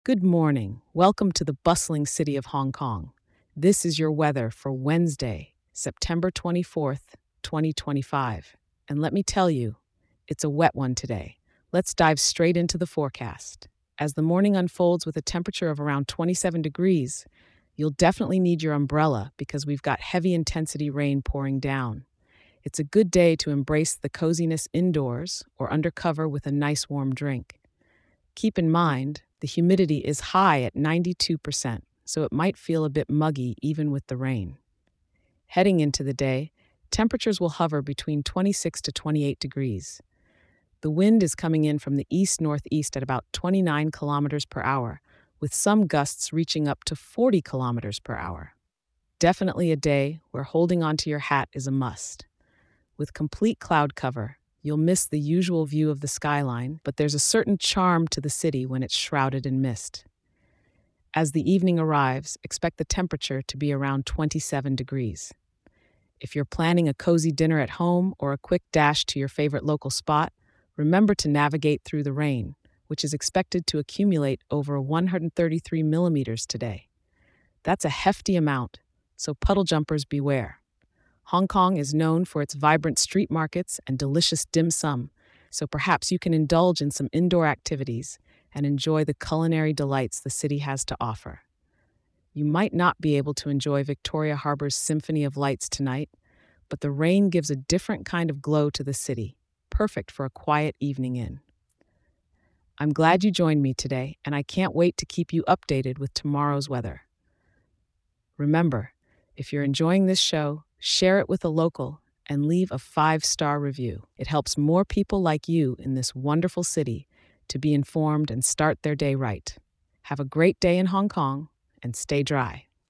Good morning. Welcome to the bustling city of Hong Kong. This is your weather for Wednesday, September 24th, 2025. And let me tell you, it's a wet one today. Let's dive straight into the forecast. As the morning unfolds with a temperature of around 27 degrees, you'll definitely need your umbrella because we've got heavy intensity rain pouring down. It's a good day to embrace the coziness indoors or under cover with a nice warm drink. Keep in mind, the humidity is high at 92%, so it might feel a bit muggy even with the rain. Heading into the day, temperatures will hover between 26 to 28 degrees. The wind is coming in from the east-northeast at about 29 kilometers per hour, with some gusts reaching up to 40 kilometers per hour. Definitely a day where holding onto your hat is a must. With complete cloud cover, you'll miss the usual view of the skyline, but there's a certain charm to the city when it's shrouded in mist. As the evening arrives, expect the temperature to be around 27 degrees. If you're planning a cozy dinner at home or a quick dash to your favorite local spot, remember to navigate through the rain, which is expected to accumulate over 133 millimeters today. That's a hefty amount, so puddle jumpers beware. Hong Kong is known for its vibrant street markets and delicious dim sum, so perhaps you can indulge in some indoor activities and enjoy the culinary delights the city has to offer. You might not be able to enjoy Victoria Harbour's Symphony of Lights tonight, but the rain gives a different kind of glow to the city, perfect for a quiet evening in. I'm glad you joined me today, and I can't wait to keep you updated with tomorrow's weather. Remember, if you're enjoying this show, share it with a local and leave a 5-star review. It helps more people like you in this wonderful city to be informed and start their day right. Have a great day in Hong Kong and stay dry.